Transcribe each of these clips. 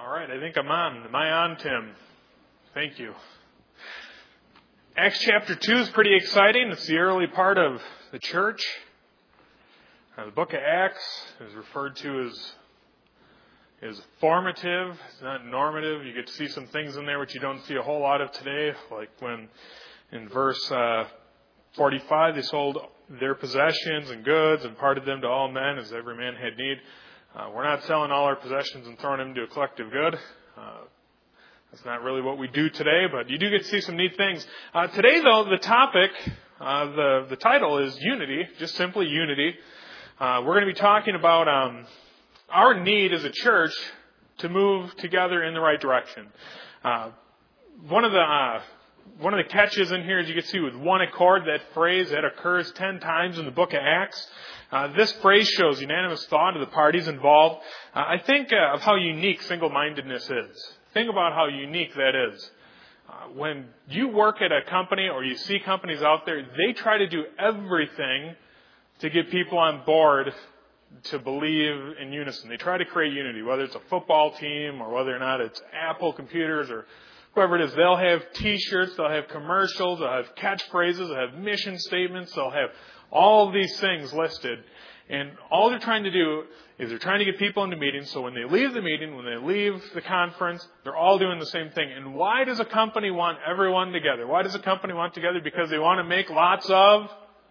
All right, I think I'm on. Am I on, Tim? Thank you. Acts chapter 2 is pretty exciting. It's the early part of the church. The book of Acts is referred to as formative. It's not normative. You get to see some things in there which you don't see a whole lot of today, like when in verse 45 they sold their possessions and goods and parted them to all men as every man had need. We're not selling all our possessions and throwing them into a collective good. That's not really what we do today, but you do get to see some neat things. Today, though, the topic, the title is Unity, just simply Unity. We're going to be talking about our need as a church to move together in the right direction. One of the catches in here, as you can see, with one accord, that phrase that occurs 10 times in the book of Acts. This phrase shows unanimous thought of the parties involved. I think of how unique single-mindedness is. Think about how unique that is. When you work at a company or you see companies out there, they try to do everything to get people on board to believe in unison. They try to create unity, whether it's a football team or whether or not it's Apple computers or whoever it is. They'll have T-shirts, they'll have commercials, they'll have catchphrases, they'll have mission statements, they'll have all of these things listed. And all they're trying to do is they're trying to get people into meetings, so when they leave the meeting, when they leave the conference, they're all doing the same thing. And why does a company want everyone together? Why does a company want together? Because they want to make lots of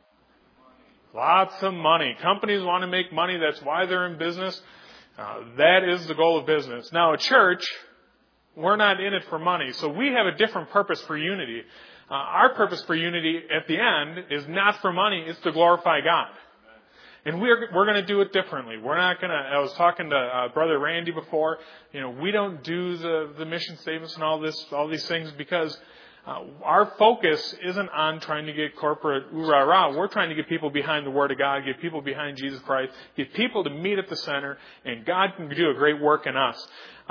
money. Companies want to make money. That's why they're in business. That is the goal of business. Now, a church, we're not in it for money, so we have a different purpose for unity. Our purpose for unity at the end is not for money, it's to glorify God. And we're going to do it differently. We're not going to, I was talking to Brother Randy before, we don't do the mission statements and all these things because our focus isn't on trying to get corporate ooh-rah-rah. We're trying to get people behind the Word of God, get people behind Jesus Christ, get people to meet at the center, and God can do a great work in us.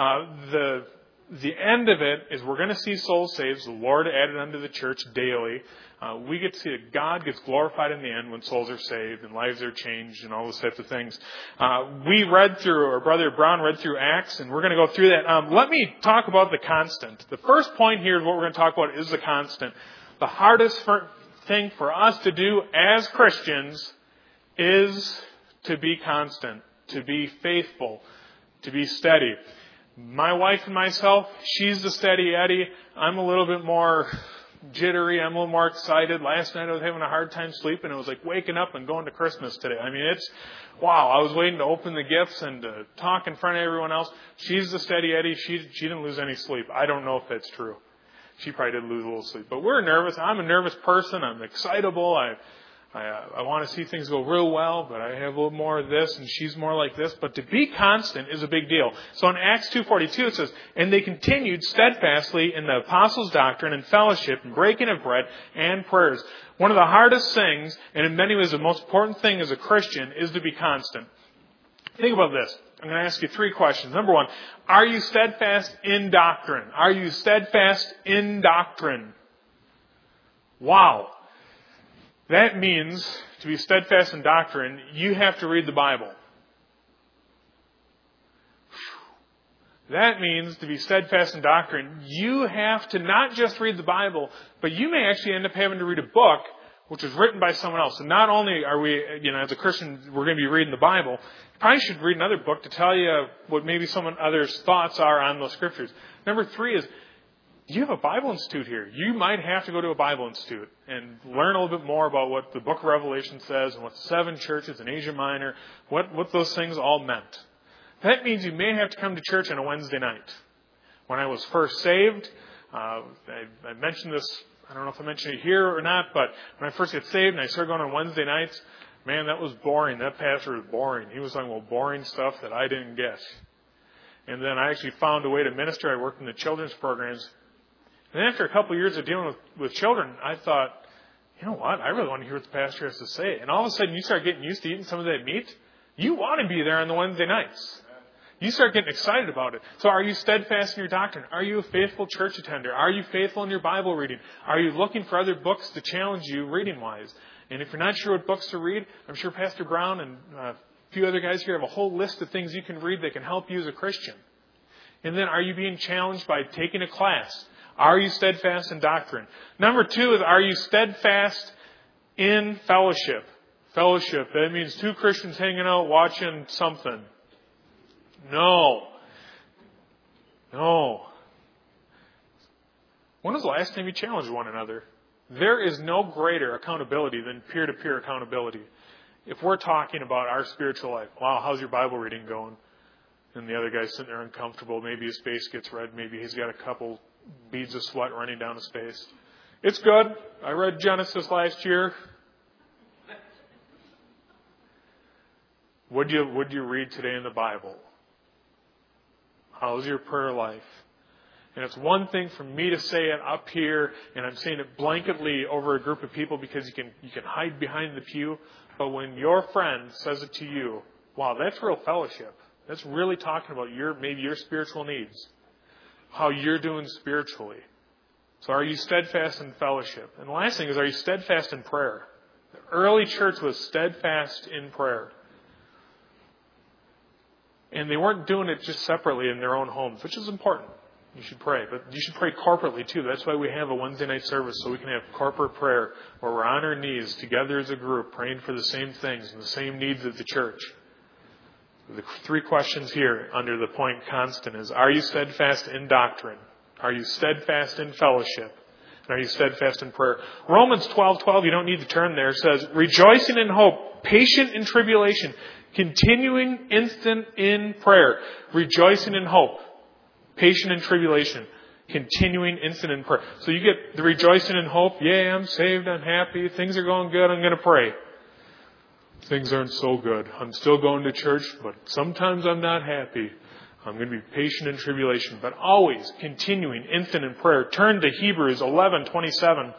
The end of it is we're going to see souls saved, the Lord added unto the church daily. We get to see that God gets glorified in the end when souls are saved and lives are changed and all those types of things. We read through, or Brother Brown read through Acts, and we're going to go through that. Let me talk about the constant. The first point here is what we're going to talk about is the constant. The hardest thing for us to do as Christians is to be constant, to be faithful, to be steady. My wife and myself, she's the steady Eddie. I'm a little bit more jittery. I'm a little more excited. Last night I was having a hard time sleeping. It was like waking up and going to Christmas today. I mean, wow. I was waiting to open the gifts and to talk in front of everyone else. She's the steady Eddie. She didn't lose any sleep. I don't know if that's true. She probably did lose a little sleep. But we're nervous. I'm a nervous person. I'm excitable. I want to see things go real well, but I have a little more of this, and she's more like this. But to be constant is a big deal. So in Acts 2:42 it says, "And they continued steadfastly in the apostles' doctrine and fellowship and breaking of bread and prayers." One of the hardest things, and in many ways the most important thing as a Christian, is to be constant. Think about this. I'm going to ask you 3 questions. Number 1, are you steadfast in doctrine? Are you steadfast in doctrine? Wow. That means, to be steadfast in doctrine, you have to read the Bible. That means, to be steadfast in doctrine, you have to not just read the Bible, but you may actually end up having to read a book which was written by someone else. And not only are we, as a Christian, we're going to be reading the Bible, you probably should read another book to tell you what maybe someone other's thoughts are on those scriptures. Number 3 is, you have a Bible Institute here. You might have to go to a Bible Institute and learn a little bit more about what the book of Revelation says and what the 7 churches in Asia Minor, what those things all meant. That means you may have to come to church on a Wednesday night. When I was first saved, I mentioned this, I don't know if I mentioned it here or not, but when I first got saved and I started going on Wednesday nights, man, that was boring. That pastor was boring. He was talking about boring stuff that I didn't get. And then I actually found a way to minister. I worked in the children's programs. And after a couple of years of dealing with children, I thought, you know what? I really want to hear what the pastor has to say. And all of a sudden, you start getting used to eating some of that meat. You want to be there on the Wednesday nights. You start getting excited about it. So are you steadfast in your doctrine? Are you a faithful church attender? Are you faithful in your Bible reading? Are you looking for other books to challenge you reading-wise? And if you're not sure what books to read, I'm sure Pastor Brown and a few other guys here have a whole list of things you can read that can help you as a Christian. And then, are you being challenged by taking a class? Are you steadfast in doctrine? Number 2 is, are you steadfast in fellowship? Fellowship, that means 2 Christians hanging out watching something. No. When was the last time you challenged one another? There is no greater accountability than peer-to-peer accountability. If we're talking about our spiritual life, wow, how's your Bible reading going? And the other guy's sitting there uncomfortable. Maybe his face gets red. Maybe he's got a couple beads of sweat running down his face. It's good. I read Genesis last year. Would you read today in the Bible? How's your prayer life? And it's one thing for me to say it up here, and I'm saying it blanketly over a group of people because you can hide behind the pew. But when your friend says it to you, wow, that's real fellowship. That's really talking about maybe your spiritual needs, how you're doing spiritually. So are you steadfast in fellowship? And the last thing is, are you steadfast in prayer? The early church was steadfast in prayer. And they weren't doing it just separately in their own homes, which is important. You should pray, but you should pray corporately too. That's why we have a Wednesday night service, so we can have corporate prayer where we're on our knees together as a group, praying for the same things and the same needs of the church. The 3 questions here under the point constant is, are you steadfast in doctrine? Are you steadfast in fellowship? And are you steadfast in prayer? Romans 12:12, you don't need to turn there, says, rejoicing in hope, patient in tribulation, continuing instant in prayer. Rejoicing in hope, patient in tribulation, continuing instant in prayer. So you get the rejoicing in hope. Yeah, I'm saved, I'm happy, things are going good, I'm going to pray. Things aren't so good. I'm still going to church, but sometimes I'm not happy. I'm going to be patient in tribulation, but always continuing instant in prayer. Turn to Hebrews 11:27.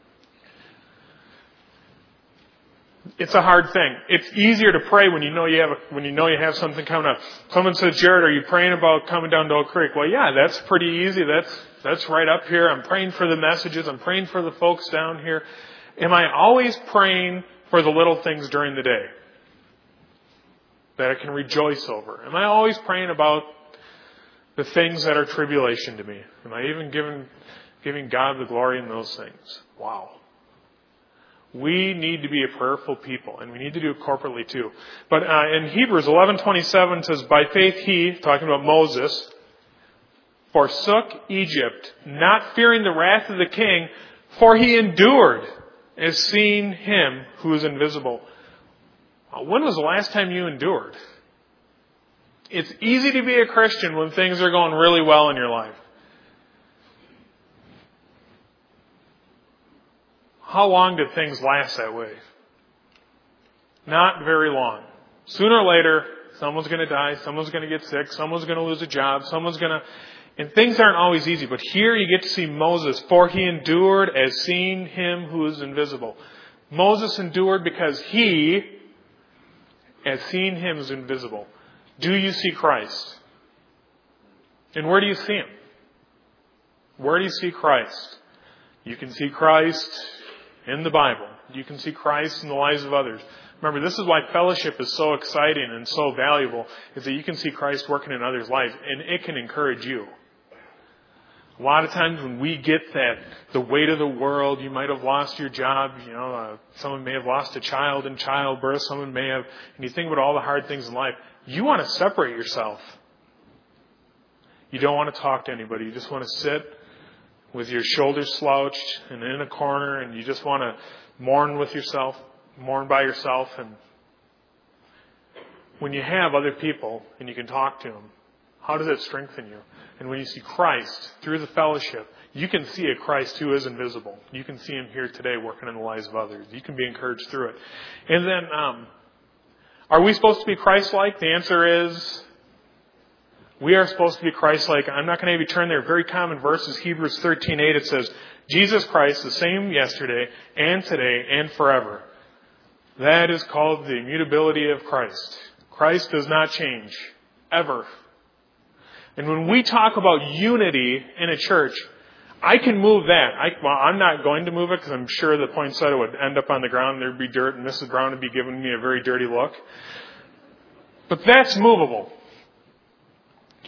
It's a hard thing. It's easier to pray when you know you have something coming up. Someone says, Jared, are you praying about coming down to Oak Creek? Well, yeah, that's pretty easy. That's right up here. I'm praying for the messages. I'm praying for the folks down here. Am I always praying for the little things during the day that I can rejoice over? Am I always praying about the things that are tribulation to me? Am I even giving God the glory in those things? Wow. We need to be a prayerful people, and we need to do it corporately too. But in Hebrews 11:27 says, by faith he, talking about Moses, forsook Egypt, not fearing the wrath of the king, for he endured as seeing him who is invisible. When was the last time you endured? It's easy to be a Christian when things are going really well in your life. How long did things last that way? Not very long. Sooner or later, someone's going to die, someone's going to get sick, someone's going to lose a job, and things aren't always easy. But here you get to see Moses, for he endured as seeing him who is invisible. Moses endured because he, as seeing him, is invisible. Do you see Christ? And where do you see him? Where do you see Christ? You can see Christ in the Bible. You can see Christ in the lives of others. Remember, this is why fellowship is so exciting and so valuable, is that you can see Christ working in others' lives, and it can encourage you. A lot of times when we get the weight of the world, you might have lost your job, someone may have lost a child in childbirth, someone may have, and you think about all the hard things in life, you want to separate yourself. You don't want to talk to anybody. You just want to sit with your shoulders slouched and in a corner, and you just want to mourn by yourself. And when you have other people and you can talk to them, how does it strengthen you? And when you see Christ through the fellowship, you can see a Christ who is invisible. You can see him here today working in the lives of others. You can be encouraged through it. And then, are we supposed to be Christ-like? The answer is, we are supposed to be Christ-like. I'm not going to have you turn there. Very common verse is Hebrews 13:8. It says, Jesus Christ, the same yesterday and today and forever. That is called the immutability of Christ. Christ does not change, ever. And when we talk about unity in a church, I can move that. I'm not going to move it because I'm sure the poinsettia would end up on the ground. There'd be dirt, and Mrs. Brown would be giving me a very dirty look. But that's movable.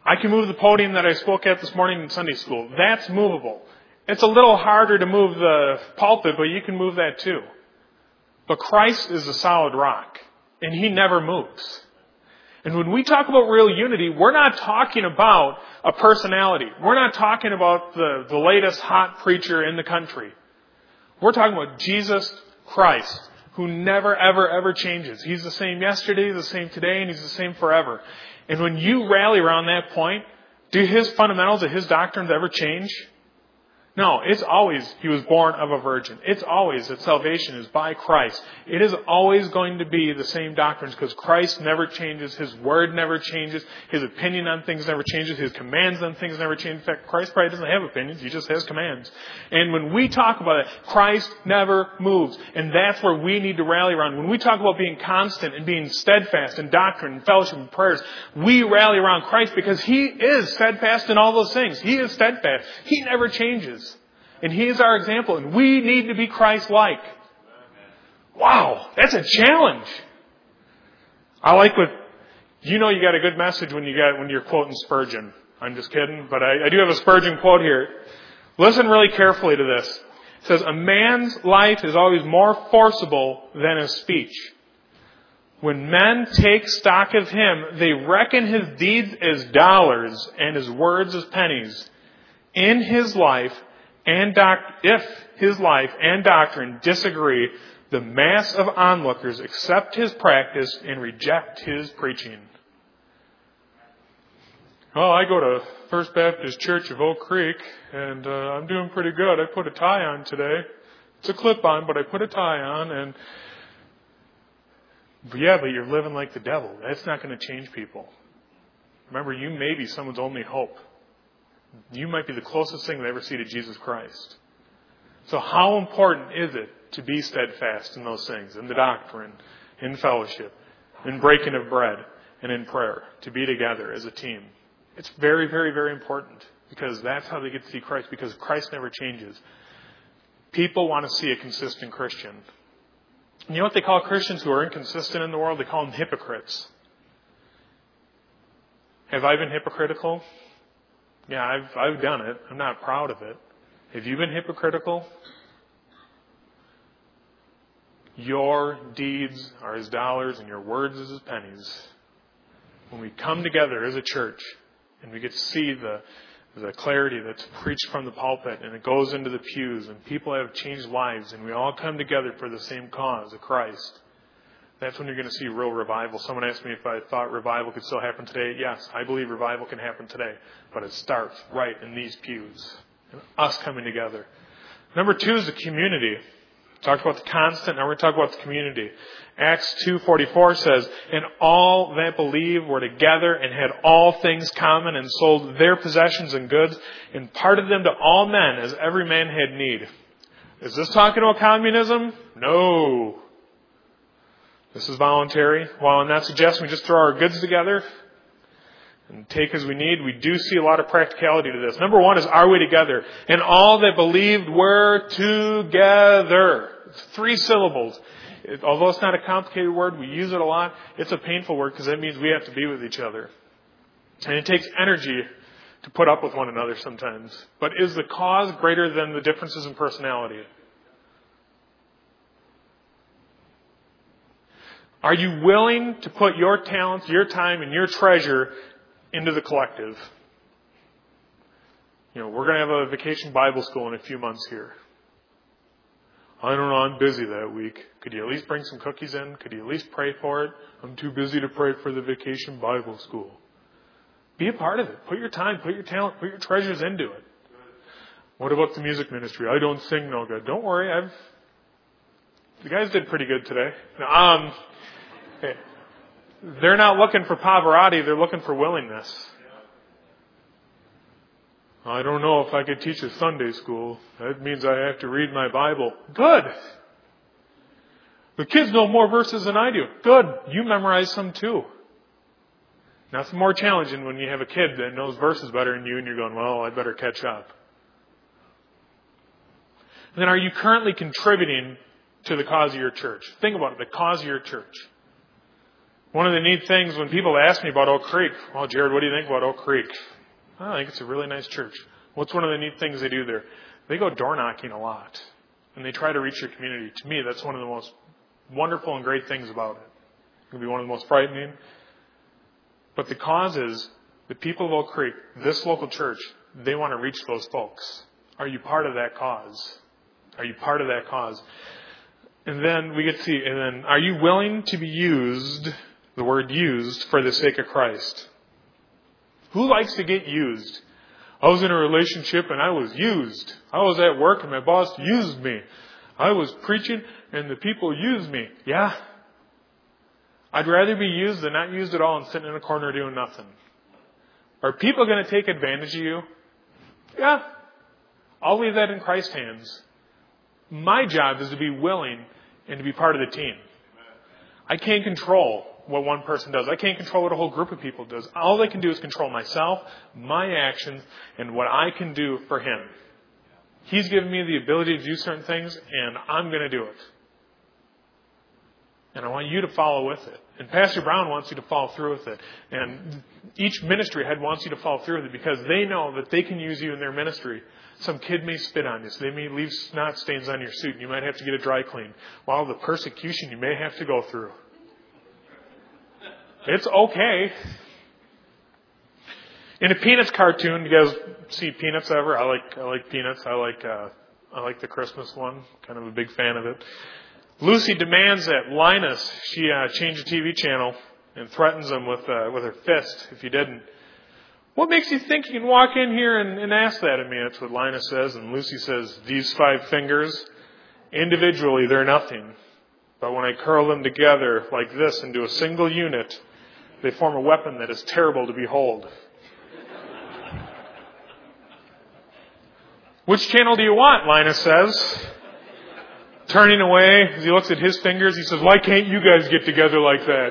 I can move the podium that I spoke at this morning in Sunday school. That's movable. It's a little harder to move the pulpit, but you can move that too. But Christ is a solid rock, and He never moves. And when we talk about real unity, we're not talking about a personality. We're not talking about the latest hot preacher in the country. We're talking about Jesus Christ, who never, ever, ever changes. He's the same yesterday, the same today, and He's the same forever. And when you rally around that point, do His fundamentals of His doctrines ever change? No, it's always He was born of a virgin. It's always that salvation is by Christ. It is always going to be the same doctrines because Christ never changes. His word never changes. His opinion on things never changes. His commands on things never change. In fact, Christ probably doesn't have opinions. He just has commands. And when we talk about it, Christ never moves. And that's where we need to rally around. When we talk about being constant and being steadfast in doctrine and fellowship and prayers, we rally around Christ because He is steadfast in all those things. He is steadfast. He never changes. And He is our example, and we need to be Christ-like. Wow, that's a challenge. I like you got a good message when you're quoting Spurgeon. I'm just kidding, but I do have a Spurgeon quote here. Listen really carefully to this. It says, "A man's life is always more forcible than his speech. When men take stock of him, they reckon his deeds as dollars and his words as pennies. In his life, if his life and doctrine disagree, the mass of onlookers accept his practice and reject his preaching." Well, I go to First Baptist Church of Oak Creek, and I'm doing pretty good. I put a tie on today. It's a clip-on, but I put a tie on, but you're living like the devil. That's not going to change people. Remember, you may be someone's only hope. You might be the closest thing they ever see to Jesus Christ. So how important is it to be steadfast in those things, in the doctrine, in fellowship, in breaking of bread, and in prayer, to be together as a team? It's very, very, very important because that's how they get to see Christ, because Christ never changes. People want to see a consistent Christian. And you know what they call Christians who are inconsistent in the world? They call them hypocrites. Have I been hypocritical? Yeah, I've done it. I'm not proud of it. Have you been hypocritical? Your deeds are as dollars and your words as pennies. When we come together as a church and we get to see the clarity that's preached from the pulpit and it goes into the pews and people have changed lives and we all come together for the same cause of Christ, that's when you're going to see real revival. Someone asked me if I thought revival could still happen today. Yes, I believe revival can happen today. But it starts right in these pews. And us coming together. Number 2 is the community. Talked about the constant, now we're going to talk about the community. Acts 2:44 says, "And all that believed were together and had all things common and sold their possessions and goods and parted them to all men as every man had need." Is this talking about communism? No. This is voluntary. While I'm not suggesting we just throw our goods together and take as we need, we do see a lot of practicality to this. Number 1 is, are we together? And all that believed were together. It's 3 syllables. Although it's not a complicated word, we use it a lot. It's a painful word because that means we have to be with each other. And it takes energy to put up with one another sometimes. But is the cause greater than the differences in personality? Are you willing to put your talents, your time, and your treasure into the collective? We're going to have a vacation Bible school in a few months here. I don't know, I'm busy that week. Could you at least bring some cookies in? Could you at least pray for it? I'm too busy to pray for the vacation Bible school. Be a part of it. Put your time, put your talent, put your treasures into it. What about the music ministry? I don't sing no good. Don't worry, the guys did pretty good today. They're not looking for Pavarotti, they're looking for willingness. I don't know if I could teach a Sunday school. That means I have to read my Bible. Good. The kids know more verses than I do. Good. You memorize some too. Now it's more challenging when you have a kid that knows verses better than you and you're going, well, I'd better catch up. And then are you currently contributing to the cause of your church? Think about it, the cause of your church. One of the neat things when people ask me about Oak Creek, well, Jared, what do you think about Oak Creek? I think it's a really nice church. What's one of the neat things they do there? They go door knocking a lot, and they try to reach their community. To me, that's one of the most wonderful and great things about it. It can be one of the most frightening. But the cause is, the people of Oak Creek, this local church, they want to reach those folks. Are you part of that cause? Are you part of that cause? And then we get to see, and then, are you willing to be used, the word used, for the sake of Christ? Who likes to get used? I was in a relationship and I was used. I was at work and my boss used me. I was preaching and the people used me. Yeah. I'd rather be used than not used at all and sitting in a corner doing nothing. Are people going to take advantage of you? Yeah. I'll leave that in Christ's hands. My job is to be willing and to be part of the team. I can't control what one person does. I can't control what a whole group of people does. All I can do is control myself, my actions, and what I can do for Him. He's given me the ability to do certain things, and I'm going to do it. And I want you to follow with it. And Pastor Brown wants you to follow through with it. And each ministry head wants you to follow through with it because they know that they can use you in their ministry. Some kid may spit on you. So they may leave snot stains on your suit. And you might have to get it dry cleaned. While the persecution you may have to go through. It's okay. In a Peanuts cartoon, you guys see Peanuts ever? I like Peanuts. I like the Christmas one. Kind of a big fan of it. Lucy demands that Linus, she change the TV channel and threatens him with her fist if he didn't. What makes you think you can walk in here and ask that of me? That's what Linus says. And Lucy says, these 5 fingers, individually, they're nothing. But when I curl them together like this into a single unit, they form a weapon that is terrible to behold. Which channel do you want? Linus says. Turning away, as he looks at his fingers, he says, why can't you guys get together like that?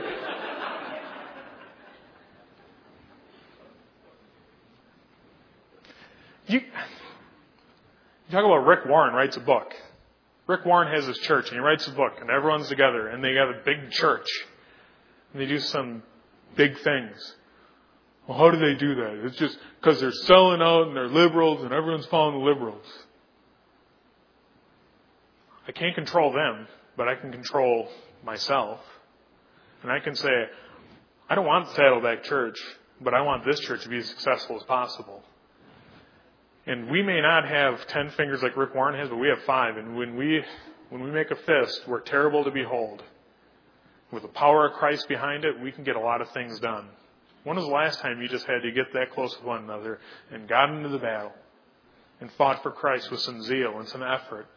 You talk about Rick Warren writes a book. Rick Warren has his church, and he writes a book, and everyone's together, and they have a big church. And they do some big things. Well, how do they do that? It's just because they're selling out, and they're liberals, and everyone's following the liberals. I can't control them, but I can control myself. And I can say, I don't want Saddleback Church, but I want this church to be as successful as possible. And we may not have 10 fingers like Rick Warren has, but we have 5. And when we make a fist, we're terrible to behold. With the power of Christ behind it, we can get a lot of things done. When was the last time you just had to get that close with one another and got into the battle and fought for Christ with some zeal and some effort?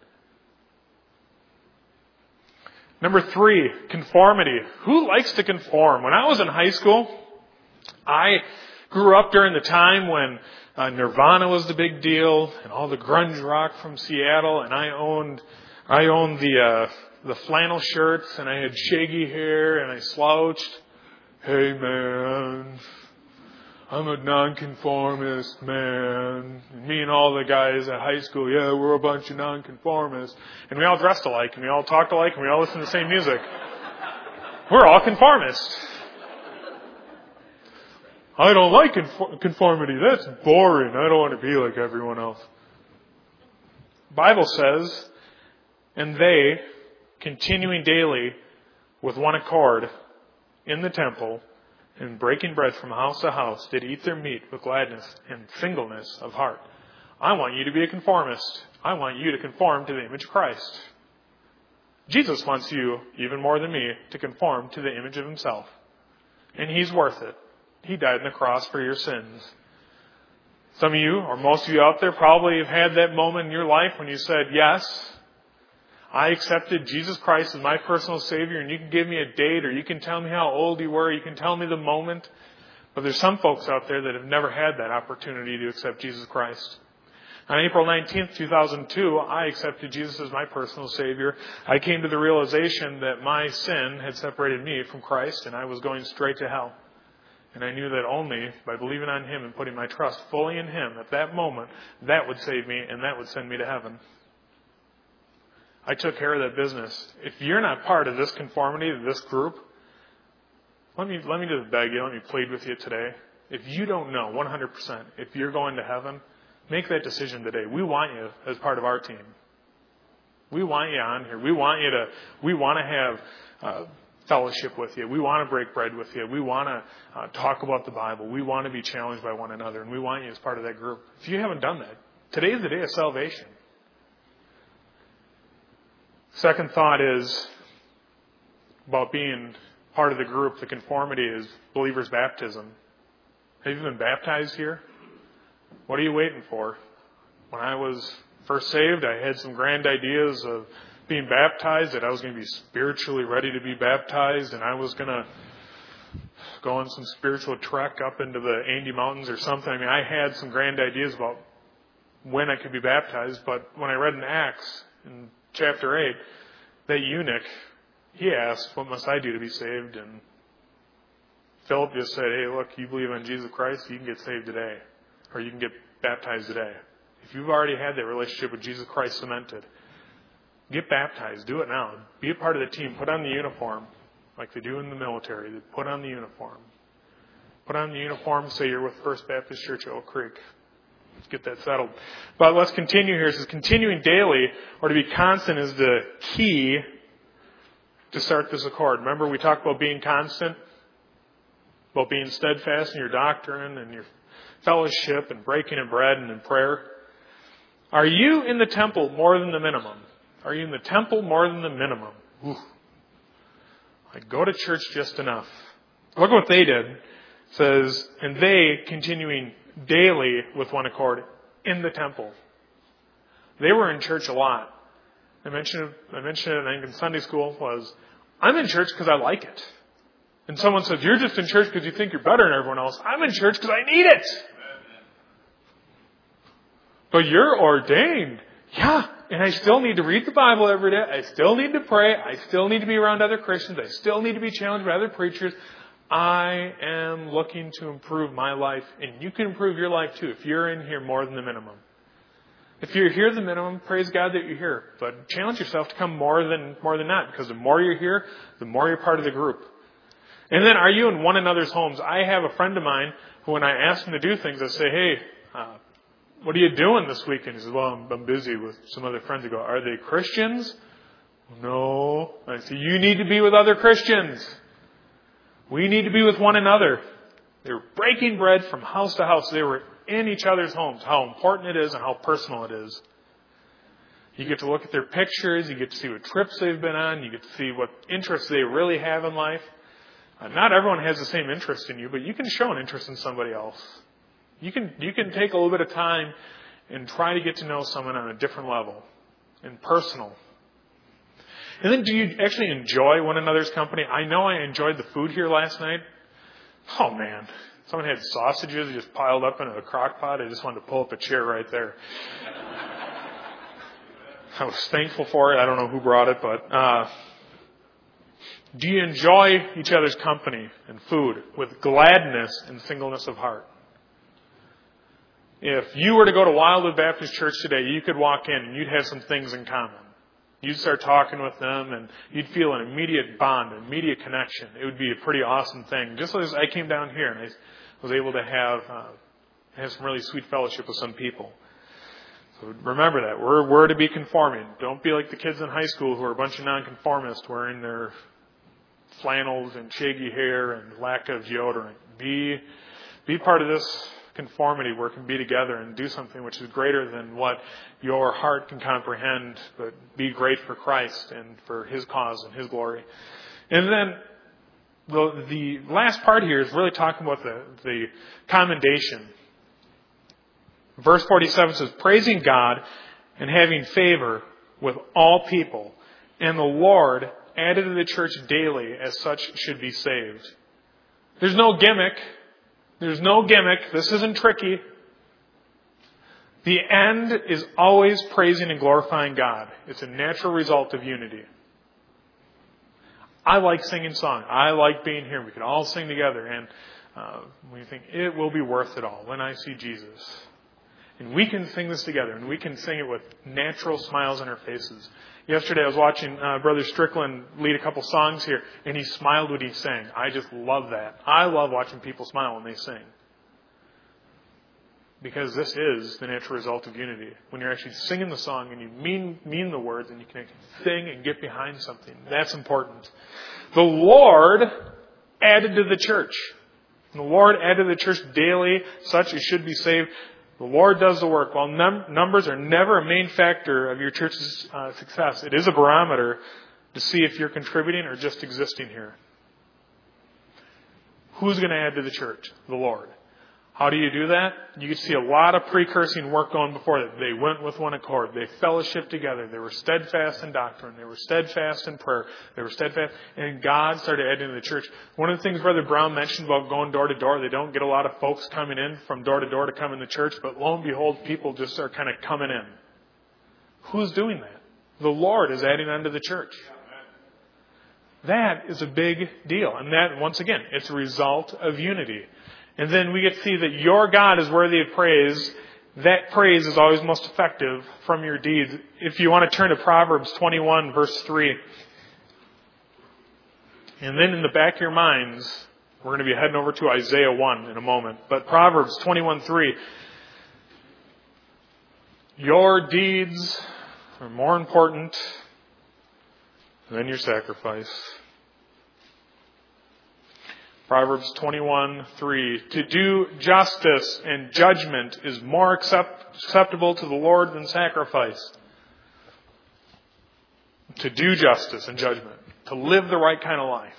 Number 3, conformity. Who likes to conform? When I was in high school, I grew up during the time when Nirvana was the big deal and all the grunge rock from Seattle, and I owned the flannel shirts, and I had shaggy hair, and I slouched. Hey man, I'm a nonconformist, man. And me and all the guys at high school, yeah, we're a bunch of nonconformists. And we all dressed alike, and we all talked alike, and we all listened to the same music. We're all conformists. I don't like conformity. That's boring. I don't want to be like everyone else. The Bible says, and they, continuing daily with one accord in the temple, and breaking bread from house to house, did eat their meat with gladness and singleness of heart. I want you to be a conformist. I want you to conform to the image of Christ. Jesus wants you, even more than me, to conform to the image of Himself. And He's worth it. He died on the cross for your sins. Some of you, or most of you out there, probably have had that moment in your life when you said, yes, I accepted Jesus Christ as my personal Savior, and you can give me a date, or you can tell me how old you were, you can tell me the moment. But there's some folks out there that have never had that opportunity to accept Jesus Christ. On April 19th, 2002, I accepted Jesus as my personal Savior. I came to the realization that my sin had separated me from Christ, and I was going straight to hell. And I knew that only by believing on Him and putting my trust fully in Him at that moment, that would save me and that would send me to heaven. I took care of that business. If you're not part of this conformity, of this group, let me just beg you, let me plead with you today. If you don't know 100% if you're going to heaven, make that decision today. We want you as part of our team. We want you on here. We want to have fellowship with you. We want to break bread with you. We want to talk about the Bible. We want to be challenged by one another, and we want you as part of that group. If you haven't done that, today is the day of salvation. Second thought is about being part of the group. The conformity is believers' baptism. Have you been baptized here? What are you waiting for? When I was first saved, I had some grand ideas of being baptized, that I was going to be spiritually ready to be baptized, and I was going to go on some spiritual trek up into the Andes Mountains or something. I mean, I had some grand ideas about when I could be baptized, but when I read in Acts, in chapter 8, that eunuch, he asked, what must I do to be saved? And Philip just said, hey, look, you believe in Jesus Christ, you can get saved today, or you can get baptized today. If you've already had that relationship with Jesus Christ cemented, get baptized. Do it now. Be a part of the team. Put on the uniform like they do in the military. They put on the uniform. Put on the uniform, say you're with First Baptist Church at Oak Creek. Let's get that settled. But let's continue here. It says continuing daily or to be constant is the key to start this accord. Remember we talked about being constant? About being steadfast in your doctrine and your fellowship and breaking of bread and in prayer. Are you in the temple more than the minimum? Are you in the temple more than the minimum? Ooh. I go to church just enough. Look what they did. It says, and they continuing daily with one accord in the temple. They were in church a lot. I mentioned it, I think in Sunday school was, I'm in church because I like it. And someone says, you're just in church because you think you're better than everyone else. I'm in church because I need it. But you're ordained. Yeah, and I still need to read the Bible every day. I still need to pray. I still need to be around other Christians. I still need to be challenged by other preachers. I am looking to improve my life. And you can improve your life too if you're in here more than the minimum. If you're here the minimum, praise God that you're here. But challenge yourself to come more than that. Because the more you're here, the more you're part of the group. And then are you in one another's homes? I have a friend of mine who when I ask him to do things, I say, hey, what are you doing this weekend? He says, well, I'm busy with some other friends. I go, are they Christians? No. I say, you need to be with other Christians. We need to be with one another. They were breaking bread from house to house. They were in each other's homes. How important it is and how personal it is. You get to look at their pictures. You get to see what trips they've been on. You get to see what interests they really have in life. Not everyone has the same interest in you, but you can show an interest in somebody else. You can take a little bit of time and try to get to know someone on a different level and personal. And then do you actually enjoy one another's company? I know I enjoyed the food here last night. Oh man, someone had sausages just piled up into a crock pot. I just wanted to pull up a chair right there. I was thankful for it. I don't know who brought it, but do you enjoy each other's company and food with gladness and singleness of heart? If you were to go to Wildwood Baptist Church today, you could walk in and you'd have some things in common. You'd start talking with them and you'd feel an immediate bond, an immediate connection. It would be a pretty awesome thing. Just as I came down here and I was able to have some really sweet fellowship with some people. So remember that. We're to be conforming. Don't be like the kids in high school who are a bunch of nonconformists wearing their flannels and shaggy hair and lack of deodorant. Be part of this conformity where we can be together and do something which is greater than what your heart can comprehend, but be great for Christ and for His cause and His glory. And then the last part here is really talking about the commendation. Verse 47 says, praising God and having favor with all people, and the Lord added to the church daily as such should be saved. There's no gimmick. There's no gimmick. This isn't tricky. The end is always praising and glorifying God. It's a natural result of unity. I like singing songs. I like being here. We can all sing together. And we think it will be worth it all when I see Jesus. And we can sing this together, and we can sing it with natural smiles on our faces. Yesterday I was watching Brother Strickland lead a couple songs here, and he smiled when he sang. I just love that. I love watching people smile when they sing. Because this is the natural result of unity. When you're actually singing the song and you mean the words and you can sing and get behind something. That's important. The Lord added to the church. The Lord added to the church daily, such as should be saved. The Lord does the work. While numbers are never a main factor of your church's success, it is a barometer to see if you're contributing or just existing here. Who's going to add to the church? The Lord. How do you do that? You can see a lot of precursing work going before that. They went with one accord. They fellowshiped together. They were steadfast in doctrine. They were steadfast in prayer. They were steadfast. And God started adding to the church. One of the things Brother Brown mentioned about going door to door, they don't get a lot of folks coming in from door to door to come in the church, but lo and behold, people just are kind of coming in. Who's doing that? The Lord is adding unto the church. That is a big deal. And that, once again, it's a result of unity. And then we get to see that your God is worthy of praise. That praise is always most effective from your deeds. If you want to turn to Proverbs 21, verse 3. And then in the back of your minds, we're going to be heading over to Isaiah 1 in a moment. But Proverbs 21:3. Your deeds are more important than your sacrifice. Proverbs 21:3. To do justice and judgment is more acceptable to the Lord than sacrifice. To do justice and judgment. To live the right kind of life.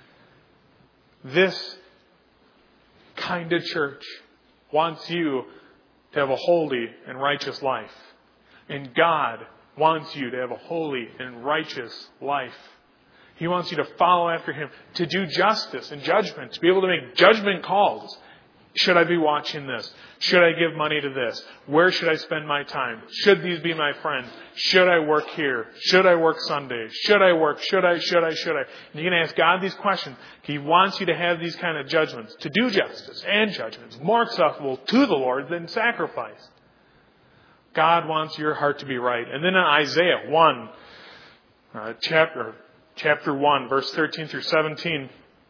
This kind of church wants you to have a holy and righteous life. And God wants you to have a holy and righteous life. He wants you to follow after Him, to do justice and judgment, to be able to make judgment calls. Should I be watching this? Should I give money to this? Where should I spend my time? Should these be my friends? Should I work here? Should I work Sunday? Should I work? Should I? And you're going to ask God these questions. He wants you to have these kind of judgments, to do justice and judgments, more acceptable to the Lord than sacrifice. God wants your heart to be right. And then in Isaiah 1, chapter 1, verse 13 through 17,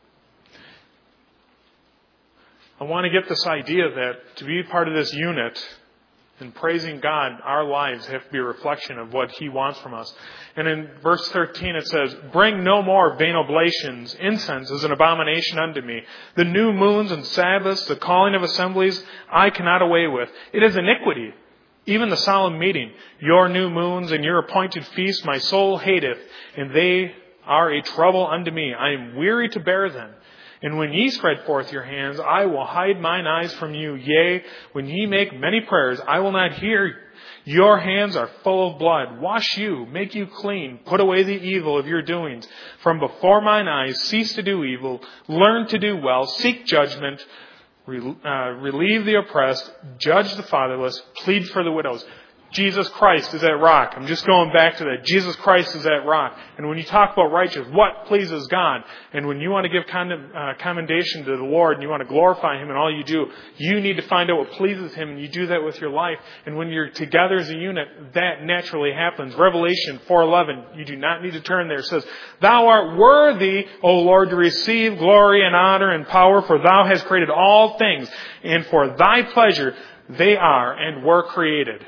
I want to get this idea that to be part of this unit and praising God, our lives have to be a reflection of what He wants from us. And in verse 13 it says, bring no more vain oblations. Incense is an abomination unto me. The new moons and Sabbaths, the calling of assemblies, I cannot away with. It is iniquity. Even the solemn meeting, your new moons and your appointed feasts, my soul hateth, and they are a trouble unto me. I am weary to bear them. And when ye spread forth your hands, I will hide mine eyes from you. Yea, when ye make many prayers, I will not hear. Your hands are full of blood. Wash you, make you clean. Put away the evil of your doings. From before mine eyes, cease to do evil. Learn to do well. Seek judgment. Relieve the oppressed. Judge the fatherless. Plead for the widows. Jesus Christ is that rock. I'm just going back to that. Jesus Christ is that rock. And when you talk about righteous, what pleases God? And when you want to give commendation to the Lord and you want to glorify Him in all you do, you need to find out what pleases Him, and you do that with your life. And when you're together as a unit, that naturally happens. Revelation 4:11, you do not need to turn there. It says, Thou art worthy, O Lord, to receive glory and honor and power, for Thou hast created all things, and for Thy pleasure they are and were created.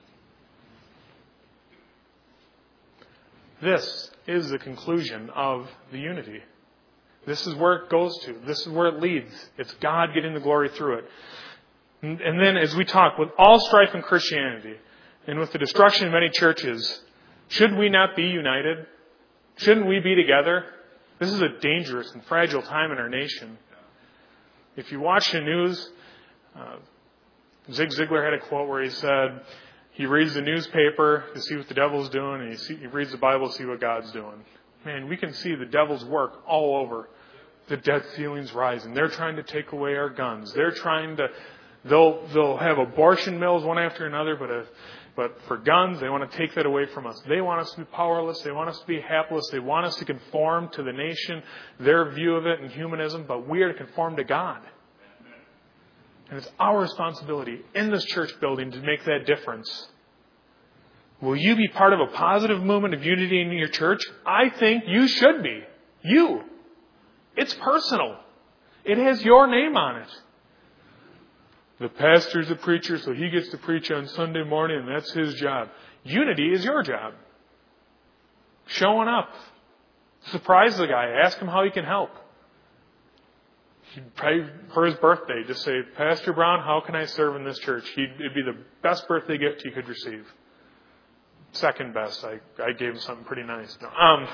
This is the conclusion of the unity. This is where it goes to. This is where it leads. It's God getting the glory through it. And then as we talk, with all strife in Christianity, and with the destruction of many churches, should we not be united? Shouldn't we be together? This is a dangerous and fragile time in our nation. If you watch the news, Zig Ziglar had a quote where he said, he reads the newspaper to see what the devil's doing, and he reads the Bible to see what God's doing. Man, we can see the devil's work all over. The debt ceiling's rising. They're trying to take away our guns. They're trying to, they'll have abortion mills one after another, but for guns, they want to take that away from us. They want us to be powerless. They want us to be hapless. They want us to conform to the nation, their view of it, and humanism, but we are to conform to God. And it's our responsibility in this church building to make that difference. Will you be part of a positive movement of unity in your church? I think you should be. You. It's personal. It has your name on it. The pastor's a preacher, so he gets to preach on Sunday morning, and that's his job. Unity is your job. Showing up. Surprise the guy. Ask him how he can help. He'd pray for his birthday. Just say, Pastor Brown, how can I serve in this church? It'd be the best birthday gift you could receive. Second best. I gave him something pretty nice. No.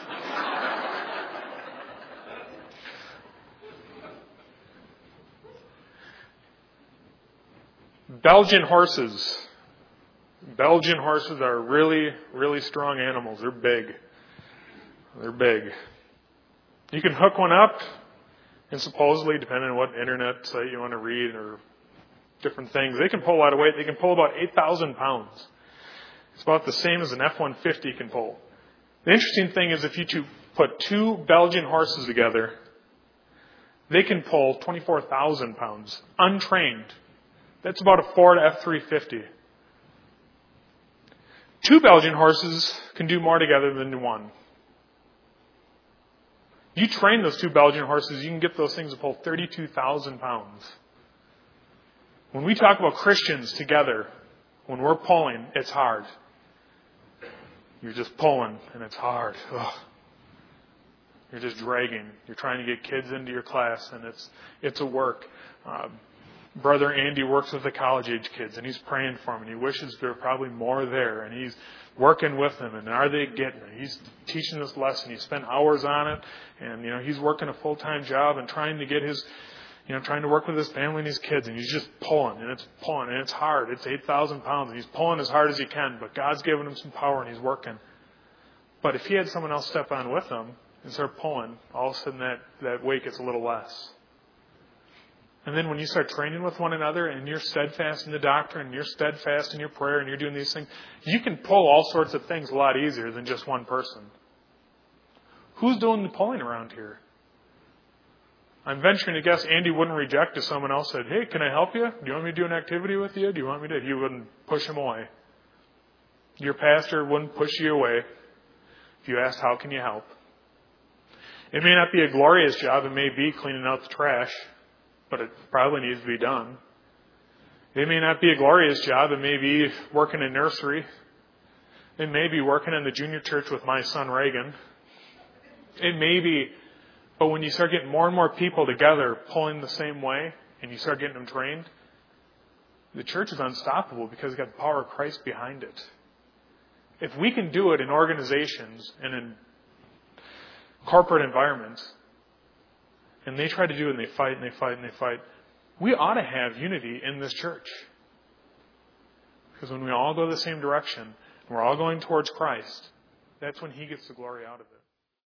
Belgian horses. Belgian horses are really, really strong animals. They're big. They're big. You can hook one up, and supposedly, depending on what internet site you want to read or different things, they can pull a lot of weight. They can pull about 8,000 pounds. It's about the same as an F-150 can pull. The interesting thing is if you put two Belgian horses together, they can pull 24,000 pounds, untrained. That's about a Ford F-350. Two Belgian horses can do more together than one. You train those two Belgian horses, you can get those things to pull 32,000 pounds. When we talk about Christians together, when we're pulling, it's hard. You're just pulling, and it's hard. Ugh. You're just dragging. You're trying to get kids into your class, and it's a work. Brother Andy works with the college-age kids, and he's praying for them, and he wishes there were probably more there, and he's working with them, and are they getting it? He's teaching this lesson. He spent hours on it, and, he's working a full-time job and trying to get his, trying to work with his family and his kids, and he's just pulling, and it's hard. It's 8,000 pounds, and he's pulling as hard as he can, but God's given him some power, and he's working. But if he had someone else step on with him and start pulling, all of a sudden that weight gets a little less. And then when you start training with one another and you're steadfast in the doctrine and you're steadfast in your prayer and you're doing these things, you can pull all sorts of things a lot easier than just one person. Who's doing the pulling around here? I'm venturing to guess Andy wouldn't reject if someone else said, hey, can I help you? Do you want me to do an activity with you? Do you want me to? He wouldn't push him away. Your pastor wouldn't push you away if you asked, how can you help? It may not be a glorious job. It may be cleaning out the trash, but it probably needs to be done. It may not be a glorious job. It may be working in nursery. It may be working in the junior church with my son Reagan. It may be, but when you start getting more and more people together pulling the same way and you start getting them trained, the church is unstoppable because it's got the power of Christ behind it. If we can do it in organizations and in corporate environments, and they try to do it and they fight and they fight and they fight, we ought to have unity in this church. Because when we all go the same direction, and we're all going towards Christ, that's when He gets the glory out of it.